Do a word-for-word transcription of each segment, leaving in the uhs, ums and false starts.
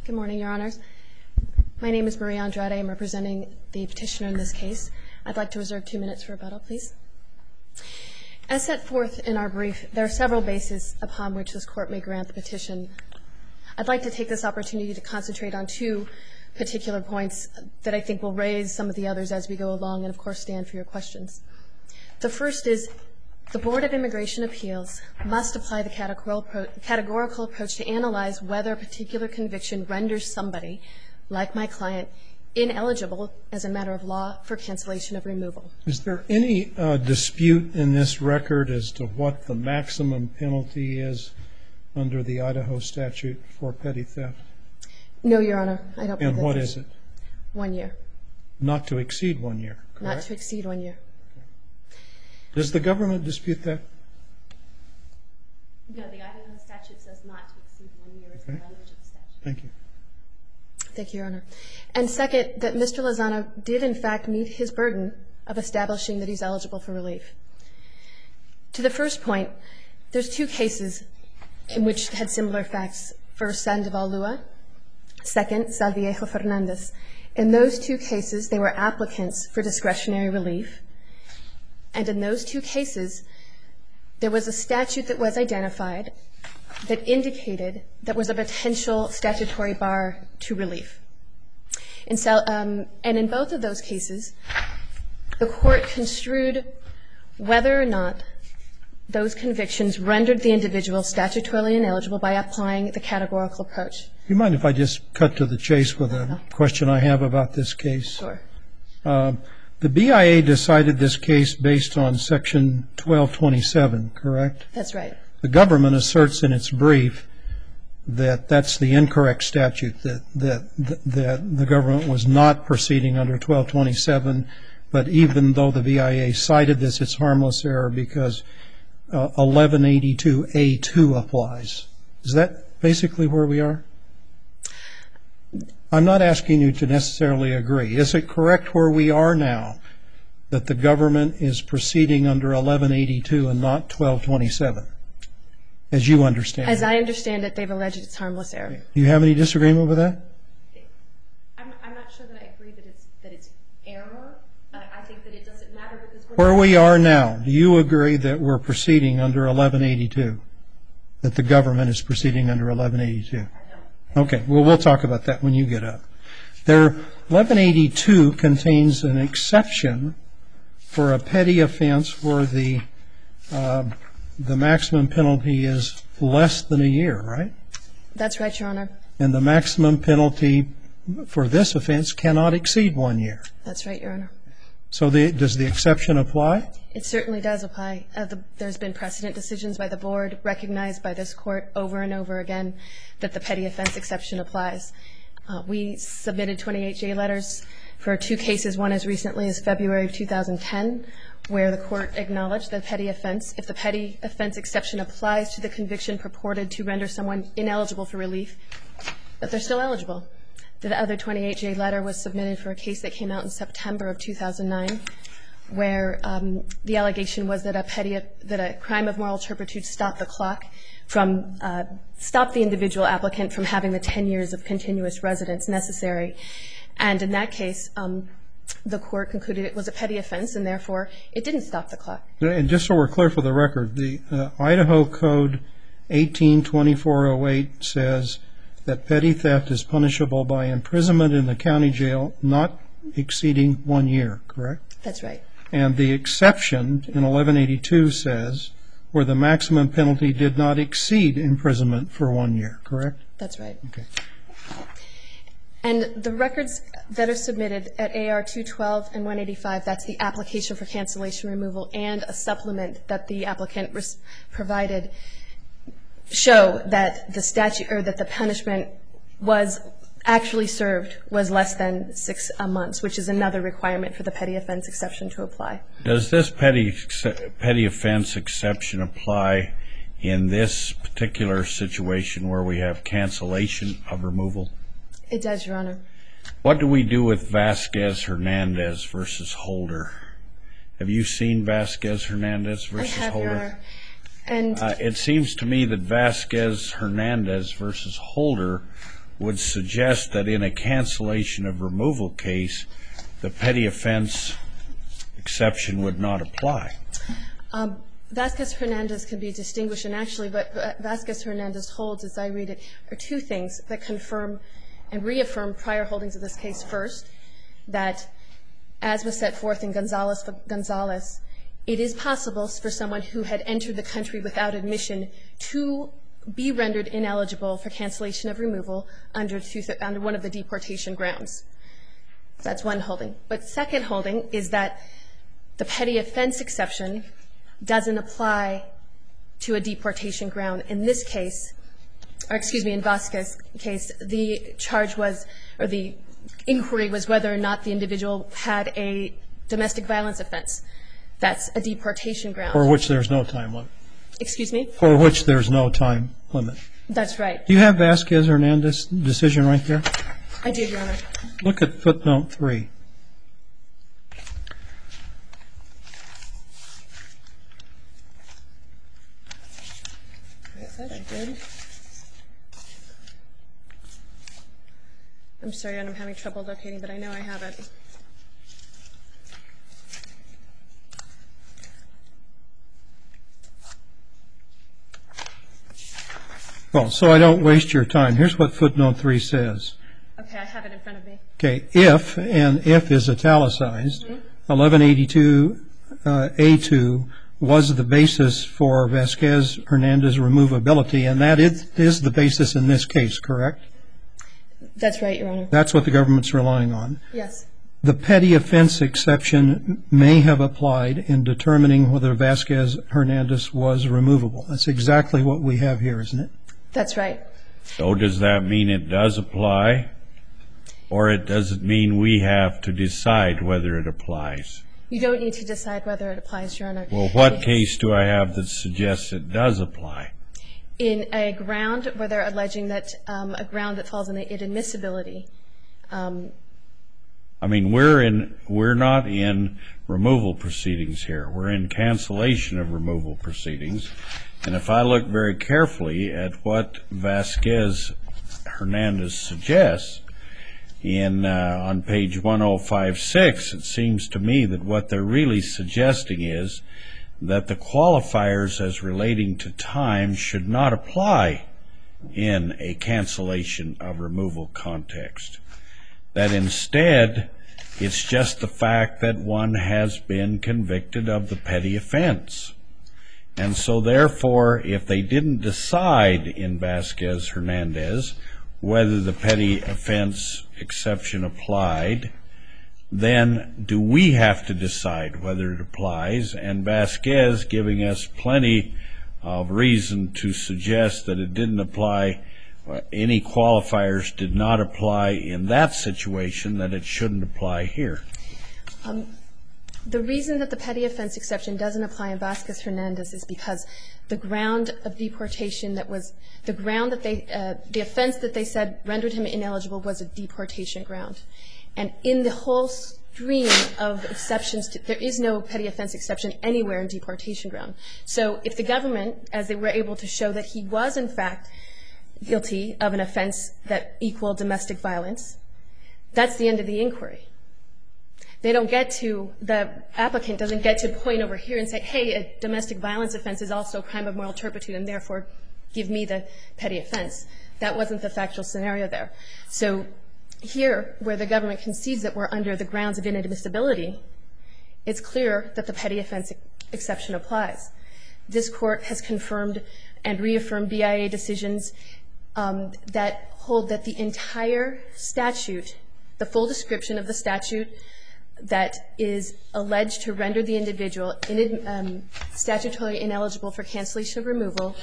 Good morning, Your Honors. My name is Maria Andrade. I'm representing the petitioner in this case. I'd like to reserve two minutes for rebuttal, please. As set forth in our brief, there are several bases upon which this Court may grant the petition. I'd like to take this opportunity to concentrate on two particular points that I think will raise some of the others as we go along and, of course, stand for your questions. The first is the Board of Immigration Appeals must apply the categorical approach to analyze whether a particular conviction renders somebody, like my client, ineligible as a matter of law for cancellation of removal. Is there any uh, dispute in this record as to what the maximum penalty is under the Idaho statute for petty theft? No, Your Honor. I don't believe And what is it? One year. Not to exceed one year, correct? Not to exceed one year. Does the government dispute that? No, the Idaho statute says not to exceed one year is the language of the statute. Thank you. Thank you, Your Honor. And second, that Mister Lozano did, in fact, meet his burden of establishing that he's eligible for relief. To the first point, there's two cases in which had similar facts. First, Sandoval Lua. Second, Salviejo Fernandez. In those two cases, they were applicants for discretionary relief. And in those two cases, there was a statute that was identified that indicated that was a potential statutory bar to relief. In, um, and in both of those cases, the Court construed whether or not those convictions rendered the individual statutorily ineligible by applying the categorical approach. Do you mind if I just cut to the chase with a question I have about this case? Sure. Uh, the B I A decided this case based on Section twelve twenty-seven, correct? That's right. The government asserts in its brief that that's the incorrect statute, that, that, that the government was not proceeding under twelve twenty-seven, but even though the B I A cited this, it's harmless error because uh, eleven eighty-two A two applies. Is that basically where we are? I'm not asking you to necessarily agree. Is it correct where we are now that the government is proceeding under eleven eighty-two and not twelve twenty-seven, as you understand it? As I understand it, they've alleged it's harmless error. Do you have any disagreement with that? I'm, I'm not sure that I agree that it's, that it's error. Uh, I think that it doesn't matter because we're where we are now, do you agree that we're proceeding under eleven eighty-two, that the government is proceeding under eleven eighty-two? Okay, well, we'll talk about that when you get up. There, eleven eighty-two contains an exception for a petty offense where the uh, the maximum penalty is less than a year, right? That's right, Your Honor. And the maximum penalty for this offense cannot exceed one year. That's right, Your Honor. So the, does the exception apply? It certainly does apply. Uh, the, there's been precedent decisions by the Board, recognized by this Court over and over again, that the petty offense exception applies. Uh, we submitted twenty-eight J letters for two cases, one as recently as February of two thousand ten, where the Court acknowledged that petty offense, if the petty offense exception applies to the conviction purported to render someone ineligible for relief, that they're still eligible. The other twenty-eight J letter was submitted for a case that came out in September of two thousand nine, where um, the allegation was that a petty that a crime of moral turpitude stopped the clock from uh, stopped the individual applicant from having the ten years of continuous residence necessary. And in that case, um, the Court concluded it was a petty offense, and therefore it didn't stop the clock. And just so we're clear for the record, the uh, Idaho Code eighteen twenty-four oh eight says that petty theft is punishable by imprisonment in the county jail not exceeding one year, correct? That's right. And the exception in eleven eighty-two says where the maximum penalty did not exceed imprisonment for one year, correct? That's right. Okay. And the records that are submitted at A R two twelve and one eighty-five, that's the application for cancellation removal and a supplement that the applicant provided, show that the statute or that the punishment was actually served was less than six months, which is another requirement for the petty offense exception to apply. Does this petty petty offense exception apply in this particular situation where we have cancellation of removal? It does, Your Honor. What do we do with Vasquez-Hernandez versus Holder? Have you seen Vasquez-Hernandez versus I have, Holder? Your Honor. And uh, it seems to me that Vasquez-Hernandez versus Holder would suggest that in a cancellation of removal case, the petty offense exception would not apply. Um, Vasquez-Hernandez can be distinguished, and actually what Vasquez-Hernandez holds, as I read it, are two things that confirm and reaffirm prior holdings of this case. First, that as was set forth in Gonzalez, Gonzalez, it is possible for someone who had entered the country without admission to be rendered ineligible for cancellation of removal under, two, under one of the deportation grounds. That's one holding. But second holding is that the petty offense exception doesn't apply to a deportation ground. In this case, or excuse me, in Vasquez's case, the charge was, or the inquiry was whether or not the individual had a domestic violence offense. That's a deportation ground. For which there's no time limit. Excuse me? For which there's no time limit. That's right. Do you have Vasquez-Hernandez decision right there? I do, Your Honor. Look at footnote three. I said I did. I'm sorry, and I'm having trouble locating, but I know I have it. Well, so I don't waste your time, here's what footnote three says. Okay, I have it in front of me. Okay, if, and if is italicized, mm-hmm. eleven eighty-two A two was the basis for Vasquez-Hernandez removability, and that is, is the basis in this case, correct? That's right, Your Honor. That's what the government's relying on. Yes. The petty offense exception may have applied in determining whether Vasquez-Hernandez was removable. That's exactly what we have here, isn't it? That's right. So does that mean it does apply, or it doesn't mean we have to decide whether it applies? You don't need to decide whether it applies, Your Honor. Well, what it's, case do I have that suggests it does apply? In a ground where they're alleging that um, a ground that falls in the inadmissibility. Um, I mean, we're in, we're not in removal proceedings here. We're in cancellation of removal proceedings. And if I look very carefully at what Vasquez-Hernandez suggests, in uh, on page one oh five six, it seems to me that what they're really suggesting is that the qualifiers as relating to time should not apply in a cancellation of removal context. That instead, it's just the fact that one has been convicted of the petty offense. And so therefore, if they didn't decide in Vasquez-Hernandez whether the petty offense exception applied, then do we have to decide whether it applies? And Vasquez, giving us plenty of reason to suggest that it didn't apply, any qualifiers did not apply in that situation, that it shouldn't apply here. Um, the reason that the petty offense exception doesn't apply in Vasquez-Hernandez is because the ground of deportation that was, the ground that they, uh, the offense that they said rendered him ineligible was a deportation ground. And in the whole stream of exceptions, to, there is no petty offense exception anywhere in deportation ground. So if the government, as they were able to show that he was in fact guilty of an offense that equaled domestic violence, that's the end of the inquiry. They don't get to, the applicant doesn't get to point over here and say, hey, a domestic violence offense is also a crime of moral turpitude and therefore give me the petty offense. That wasn't the factual scenario there. So here, where the government concedes that we're under the grounds of inadmissibility, it's clear that the petty offense exception applies. This court has confirmed and reaffirmed B I A decisions um, that hold that the entire statute, the full description of the statute that is alleged to render the individual in, um, statutorily ineligible for cancellation of removal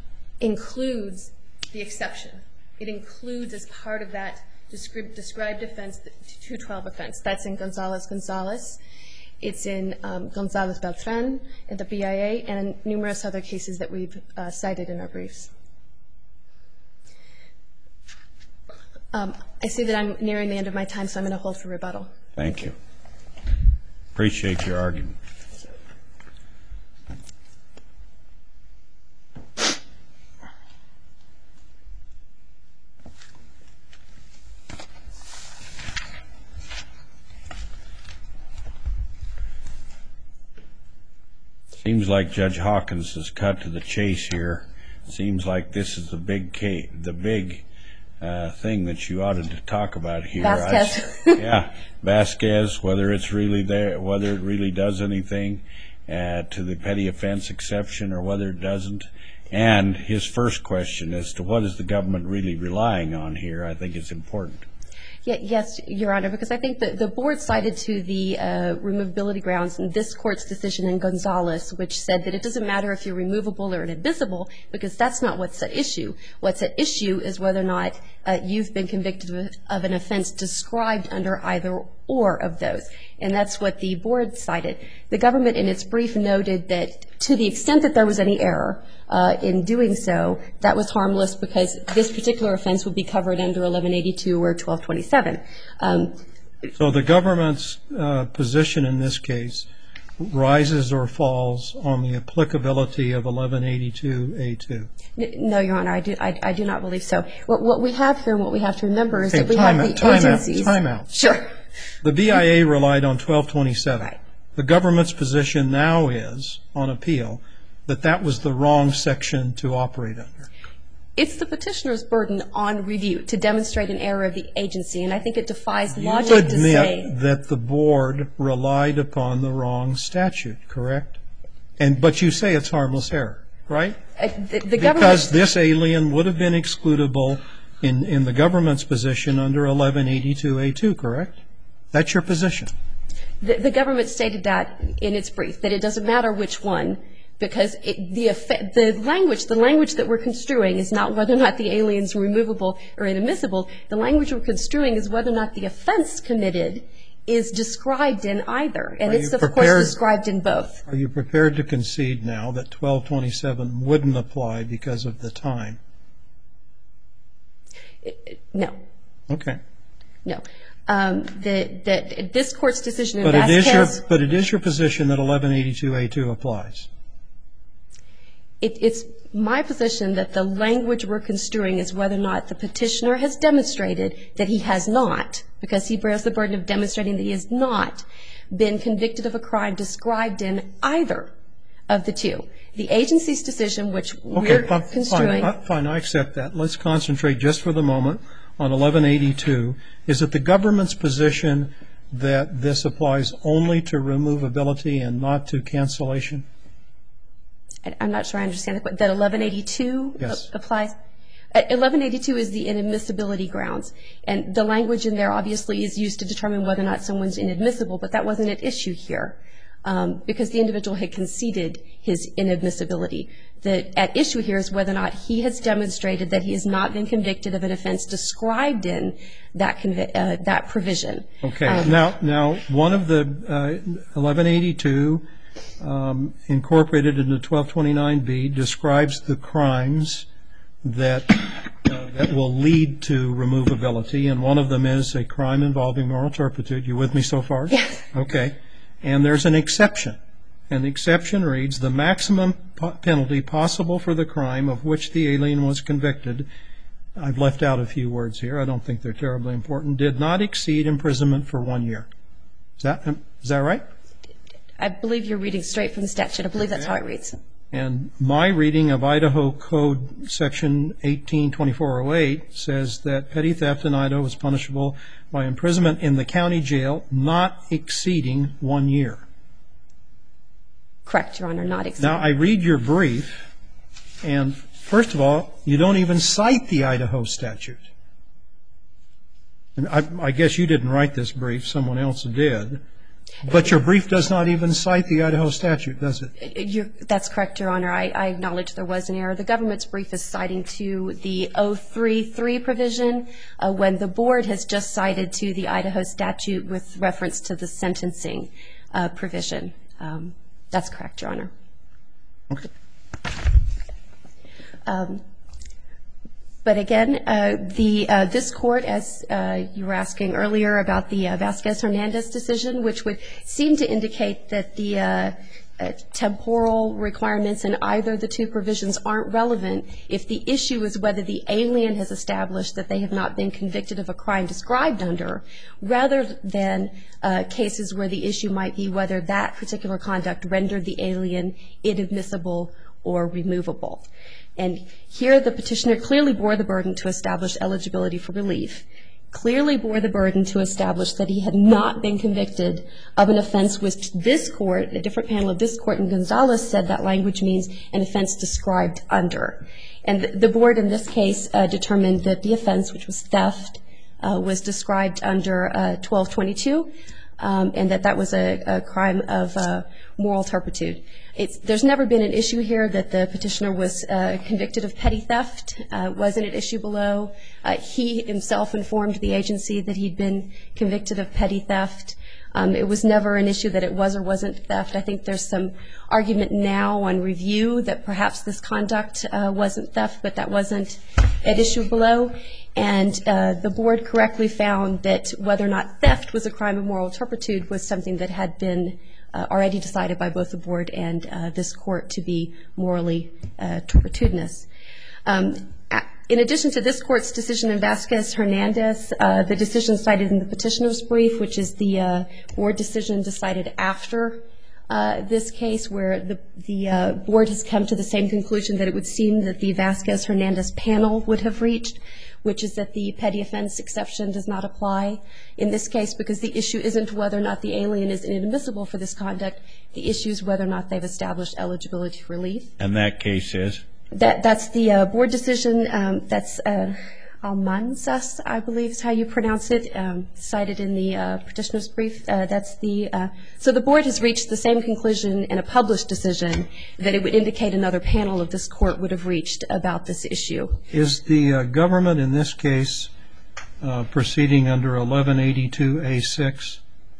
includes the exception. It includes as part of that described, described offense, the two twelve offense. That's in Gonzalez-Gonzalez. It's in um, Gonzalez-Beltran in the B I A and numerous other cases that we've uh, cited in our briefs. Um, I see that I'm nearing the end of my time, so I'm going to hold for rebuttal. Thank you. Appreciate your argument. Seems like Judge Hawkins has cut to the chase here. Seems like this is the big case, the big uh, thing that you ought to talk about here. Vasquez. I, yeah, Vasquez. Whether it's really there, whether it really does anything uh, to the petty offense exception, or whether it doesn't. And his first question as to what is the government really relying on here, I think is important. Yeah, yes, Your Honor, because I think that the board cited to the uh, removability grounds in this court's decision in Gonzalez, which said that it doesn't matter if you're removable or inadmissible, because that's not what's at issue. What's at issue is whether or not uh, you've been convicted of, of an offense described under either or of those. And that's what the board cited. The government in its brief noted that to the extent that there was any error uh, in doing so, that was harmless because this particular offense would be covered under eleven eighty-two or twelve twenty-seven. Um, so the government's uh, position in this case rises or falls on the applicability of eleven eighty-two A two? No, Your Honor, I do, I, I do not believe so. What, what we have here and what we have to remember is okay, that we time have out, the time agencies. Out, time out. Sure. The B I A relied on twelve twenty-seven. Right. The government's position now is, on appeal, that that was the wrong section to operate under. It's the petitioner's burden on review to demonstrate an error of the agency, and I think it defies You logic to say. admit that the board relied upon the wrong statute, correct? And but you say it's harmless error, right? Uh, the, the because this alien would have been excludable in, in the government's position under eleven eighty-two A two, correct? That's your position. The, the government stated that in its brief, that it doesn't matter which one, because it, the, effect, the language, the language that we're construing is not whether or not the alien's removable or inadmissible. The language we're construing is whether or not the offense committed is described in either, and Are it's you of course prepared- described in both. Are you prepared to concede now that twelve twenty-seven wouldn't apply because of the time? No, Okay. no. Um, the, the, this court's decision in But it is Vasquez. your but it is your position that eleven eighty-two A two applies. It, it's my position that the language we're construing is whether or not the petitioner has demonstrated that he has not, because he bears the burden of demonstrating that he has not been convicted of a crime described in either of the two. The agency's decision, which Okay, we're fine, construing. fine, fine, I accept that. Let's concentrate just for the moment on eleven eighty-two. Is it the government's position that this applies only to removability and not to cancellation? I'm not sure I understand the, that eleven eighty-two Yes. applies. Uh, eleven eighty-two is the inadmissibility grounds, and the language in there obviously is used to determine whether or not someone's inadmissible, but that wasn't at issue here um, because the individual had conceded his inadmissibility. The, at issue here is whether or not he has demonstrated that he has not been convicted of an offense described in that convi- uh, that provision. Okay. Um, now, now one of the uh, eleven eighty-two um, incorporated into twelve twenty-nine B describes the crimes that uh, that will lead to removability, and one of them is a crime involving moral turpitude. You with me so far? Yes. Okay. And there's an exception. And the exception reads, the maximum po- penalty possible for the crime of which the alien was convicted, I've left out a few words here, I don't think they're terribly important, did not exceed imprisonment for one year. Is that, is that right? I believe you're reading straight from the statute. I believe that's how it reads. And my reading of Idaho Code Section eighteen twenty-four oh eight says that petty theft in Idaho is punishable by imprisonment in the county jail not exceeding one year. Correct, Your Honor, not exceeding. Now, I read your brief, and first of all, you don't even cite the Idaho statute. And I, I guess you didn't write this brief, someone else did. But your brief does not even cite the Idaho statute, does it? You're, that's correct, Your Honor. I, I acknowledge there was an error. The government's brief is citing to the oh three three provision uh, when the board has just cited to the Idaho statute with reference to the sentencing uh, provision. Um, that's correct, Your Honor. Okay. Um, But again, uh, the uh, this court, as uh, you were asking earlier about the uh, Vasquez-Hernandez decision, which would seem to indicate that the uh, uh, temporal requirements in either the two provisions aren't relevant if the issue is whether the alien has established that they have not been convicted of a crime described under, rather than uh, cases where the issue might be whether that particular conduct rendered the alien inadmissible or removable. And here the petitioner clearly bore the burden to establish eligibility for relief, clearly bore the burden to establish that he had not been convicted of an offense which this court, a different panel of this court in Gonzalez, said that language means an offense described under. And the board in this case uh, determined that the offense, which was theft, uh, was described under uh, twelve twenty-two, um, and that that was a, a crime of uh, moral turpitude. It's, there's never been an issue here that the petitioner was uh, convicted of petty theft. Uh, wasn't an issue below. Uh, he himself informed the agency that he'd been convicted of petty theft. Um, it was never an issue that it was or wasn't theft. I think there's some argument now on review that perhaps this conduct uh, wasn't theft, but that wasn't at issue below. And uh, the board correctly found that whether or not theft was a crime of moral turpitude was something that had been Uh, already decided by both the board and uh, this court to be morally uh, turpitudinous. Um, in addition to this court's decision in Vasquez-Hernandez, uh, the decision cited in the petitioner's brief, which is the uh, board decision decided after uh, this case, where the, the uh, board has come to the same conclusion that it would seem that the Vasquez-Hernandez panel would have reached, which is that the petty offense exception does not apply in this case because the issue isn't whether or not the alien is inadmissible for this conduct. The issue is whether or not they've established eligibility for relief. And that case is? That, that's the uh, board decision. Um, that's uh, Almanzas, I believe is how you pronounce it, um, cited in the uh, petitioner's brief. Uh, that's the, uh, so the board has reached the same conclusion in a published decision that it would indicate another panel of this court would have reached about this issue. Is the uh, government in this case uh, proceeding under eleven eighty-two A six?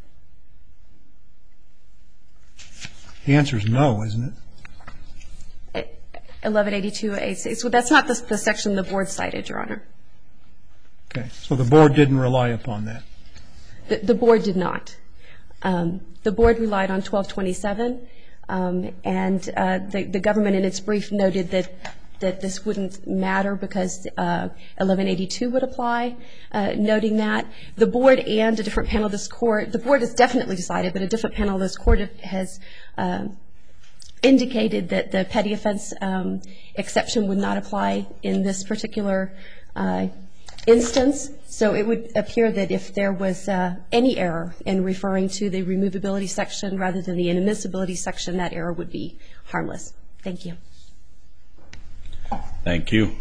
The answer is no, isn't it? eleven eighty-two A six. Well, that's not the, the section the board cited, Your Honor. Okay, so the board didn't rely upon that. The, the board did not. Um, the board relied on twelve twenty-seven, um, and uh, the, the government in its brief noted that that this wouldn't matter because uh, eleven eighty-two would apply, uh, noting that the board and a different panel of this court, the board has definitely decided, but a different panel of this court has uh, indicated that the petty offense um, exception would not apply in this particular uh, instance. So it would appear that if there was uh, any error in referring to the removability section rather than the inadmissibility section, that error would be harmless. Thank you. Thank you.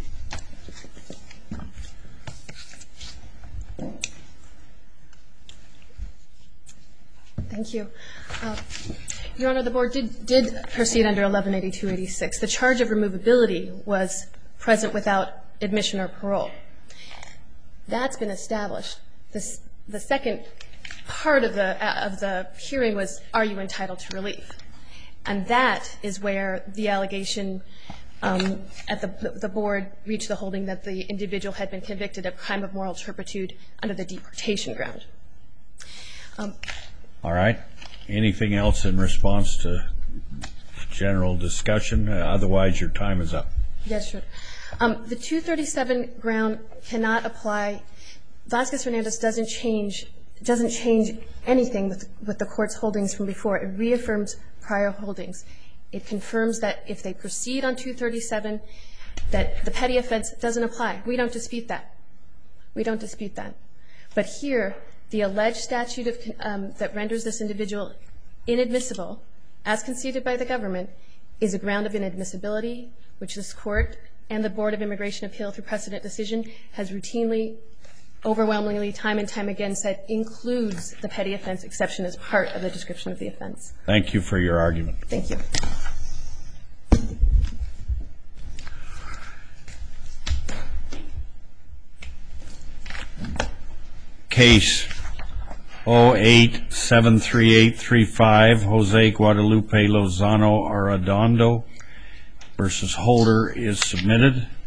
Thank you. Uh, Your Honor, the board did, did proceed under eleven eighty-two eighty-six. The charge of removability was present without admission or parole. That's been established. This, the second part of the, uh, of the hearing was, are you entitled to relief? And that is where the allegation um, at the, the board reached the holding that the individual had been convicted of crime of moral turpitude under the deportation ground. Um, All right. Anything else in response to general discussion? Uh, otherwise, your time is up. Yes, sure. Um, the two thirty-seven ground cannot apply. Vasquez-Hernandez doesn't change doesn't change anything with, with the court's holdings from before. It reaffirms prior holdings. It confirms that if they proceed on two thirty-seven, that the petty offense doesn't apply. We don't dispute that. We don't dispute that. But here, the alleged statute of, um, that renders this individual inadmissible, as conceded by the government, is a ground of inadmissibility, which this court and the Board of Immigration Appeal through precedent decision has routinely, overwhelmingly, time and time again said includes the petty offense exception as part of the description of the offense. Thank you for your argument. Thank you. Case oh eight seven three eight three five, Jose Guadalupe Lozano Arredondo versus Holder is submitted.